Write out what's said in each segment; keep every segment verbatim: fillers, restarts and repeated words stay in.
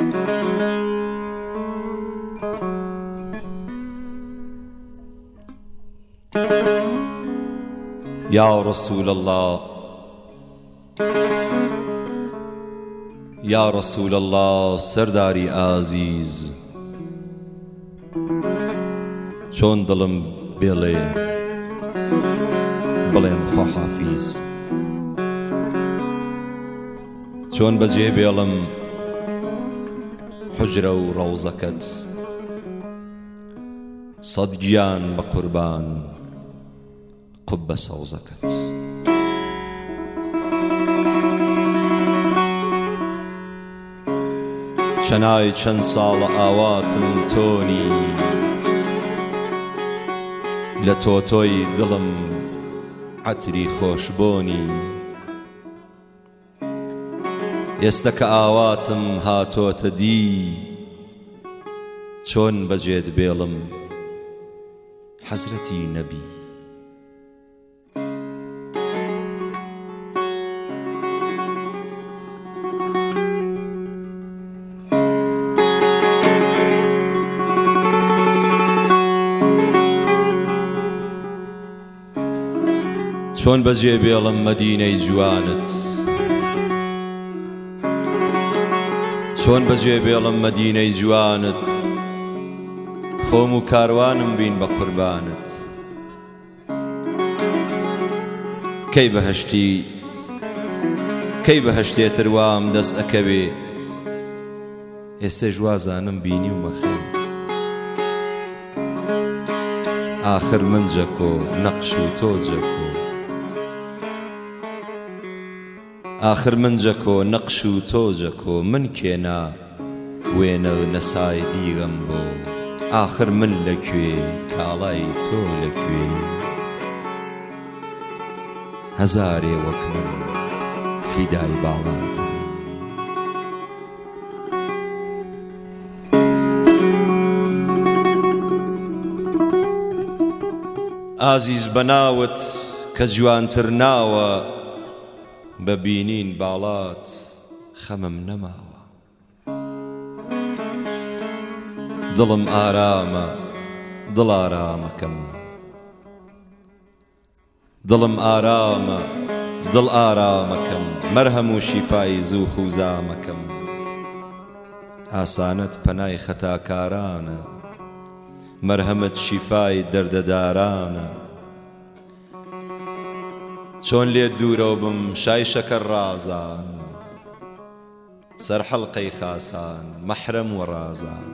يا رسول الله يا رسول الله سرداری عزیز چۆن دڵم بێڵێ بڵێم خواحافیز چۆن بەجێ بێڵم حجرە و ڕەوزەکەت سەد گیان بە قوربان قبە سەوزەکەت چەنای چەند ساڵە ئاواتم تۆنی لە تۆتۆی دڵم عەتری خۆشبۆنی ئێستا کە ئاواتم هاتۆتە دی چۆن بەجێت بێڵم حەزرەتی نەبی چۆن بەجێ بێڵم مەدینەی جوانت چۆن بەجێ بێڵم مەدینەی جوانت خۆم و کاروانم بین بە قوربانت کەی بەهەشتی کەی بەهەشتێتر وام دەست ئەکەوێ ئێستەش وازانم بینی و مەخێ ئاخر من جەکۆ نەقش و تۆ جەکۆ آخر من جەکۆ نەقش و تۆ جەکۆ من کێنا وێنە نەسای دیغەم بۆ آخر من لەکوێ کاڵای تۆ لەکوێ هەزارێ وەک من فیدای باڵاتم ئازیز بەناوت کە جوانتر ناوە ببینین باڵات خەمم نەماوە دڵم ئارامە دڵ ئارامەکەم دڵم ئارامە دڵ ئارامەکەم مەرهەم و شیفای زوو خوزامەکەم ئاسانەت پەنای خەتاکارانە مەرهەمت شیفای دەردەدارانە چۆن لێت دوورەوە بم شای شەکەر ڕازان سەر حەڵقەی خاسان مەحرەم و ڕازان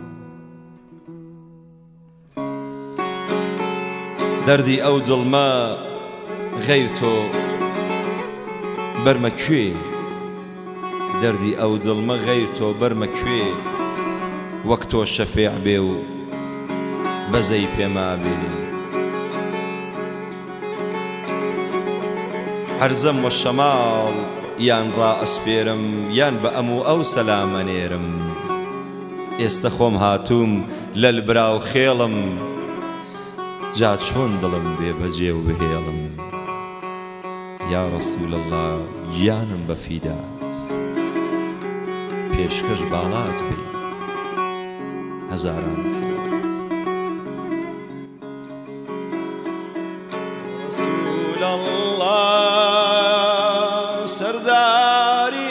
دەردی ئەو دڵمە غەیر تۆ بەرمە کوێ دەردی ئەو دڵمە غەیر تۆ بەرمە کوێ وەک تۆ شەفێع بێ و بەزەی پێما بێ عەرزەم وە شەماڵ یان ڕائەسپێرم یان بە ئەموو ئەو سەلامەنێرم ئێستا خۆم هاتووم لەل براو خێڵم جا چۆن دڵم بێ بەجێ و بهێڵم یا ڕەسوول الله گیانم بە فیدات پێشکەش باڵات بێ هەزاران ساڵ ڕەسوول الله سەرداری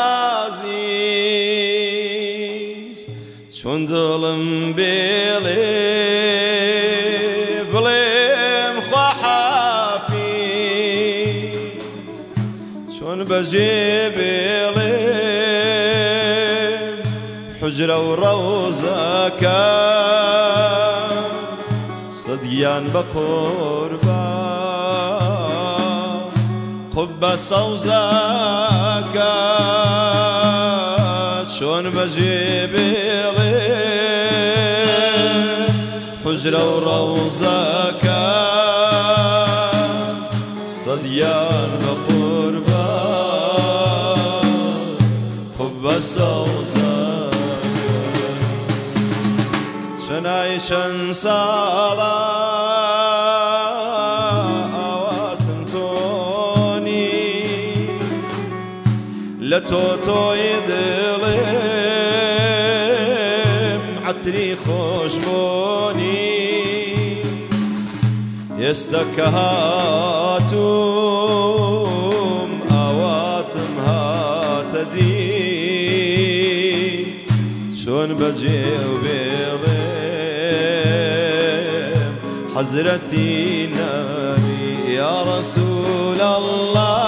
عەزیز چۆن دڵم بێڵێ بڵێم خواحافیز چۆن بەجێ بێڵێم حجرە و ڕەوزەکە سەد گیان بە قوربان قبە سەوزەکە چۆن بەجێ بێڵێم حجرە و ڕەوزەکە سەد گیان بە قوربان قبە سەوزەکە چەنای چەند ساڵە ئاواتم تۆنی لە تۆ تۆی دڵێ عتری خۆشبۆنی ئێستا کە هاتووم ئاواتم هاتە دی چۆن بەجێو بێڵێم حەزرەتی نەبی یا ڕەسوول ئەڵڵا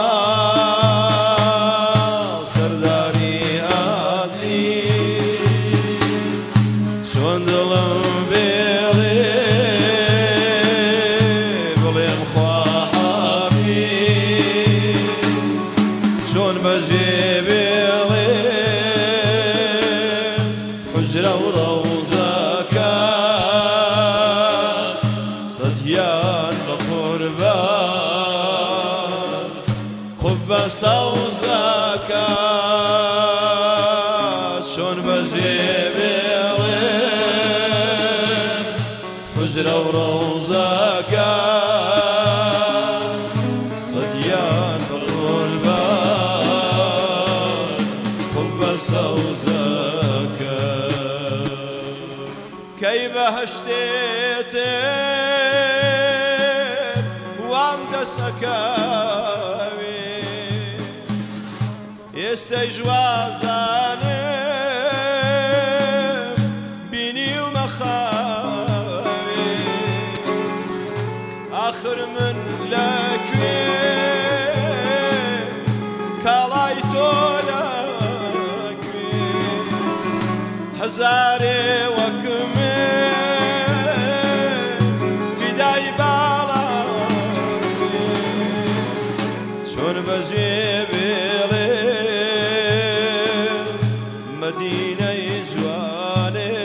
سەرداری ئازیز چۆن دڵم بێڵێ بڵێم خوا حافیظ چۆن بەجێ بێڵێم حوجرە و ڕەوزەکە سەدیان بە قوربان قوبە سەوزەکە چۆن بەجێ بێڵێم حوجرە و ڕەوزەکە سەدیان بە قوربان قوبە سەوزەکە کەی بەهەشتێتر وام دەسەکەوێ ئێستەی ژوازانم بینی و مەخاوێ ئاخر من لەکوێ کاڵای تۆ لەکوێ هەزارێ وەک من فیدای باڵاوێ چۆن بەجێ بێڵێم مەدینەی جوانێ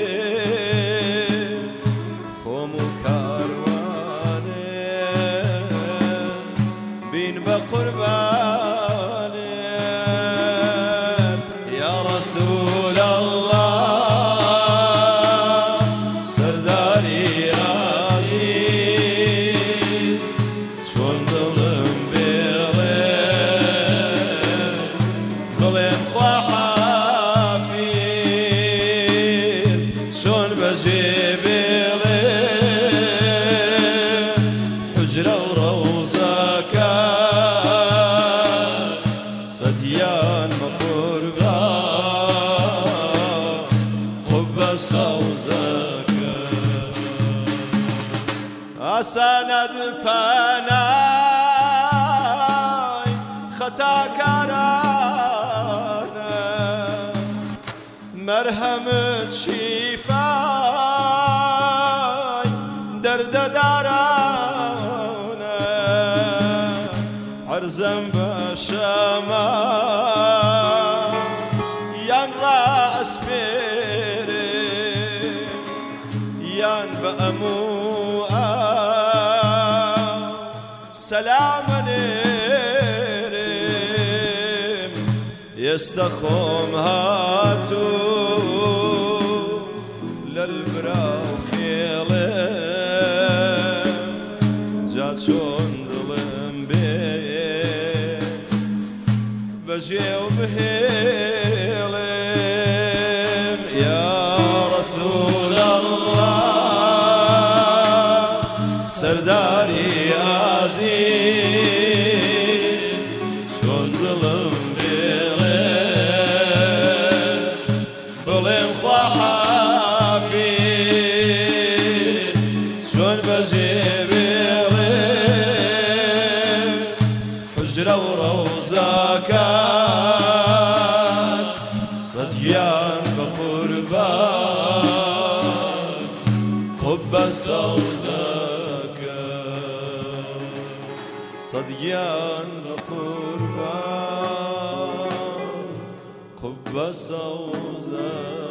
خۆم و کاروانێ بین بە قوربانێ یا ڕەسوول ئەڵڵا سەرداری ئازیز چۆن دڵم بێڵێم بڵێم خوا حافیظ چۆن بەجێ بێڵێم حوجرە و ڕەوزەکە سەدیان بە قوربان قوبە سەوزەکە ئاسانەت پەنای خەتاکارانە مەرهەمت شیفای دەردەدارانە عەرزەم بە شەما یان ڕائەسپێرێ یان بە ئەموو ئاو سەلامەنێرێم ئێستا خۆم هاتوو لەلبراو خێڵێم جا چۆن دڵم بێ بەجێ و بهێڵێم یا ڕەسوول ئەڵڵا سەرداری ئازیز چۆن دڵم بێڵێم بڵێم خوا حافیظ چۆن بەجێ بێڵێم حوجرە و ڕەوزەکە سەدیان بە قوربان قوبە سەوزەکە سەدیان بە قوربان قوبە سەوزەکە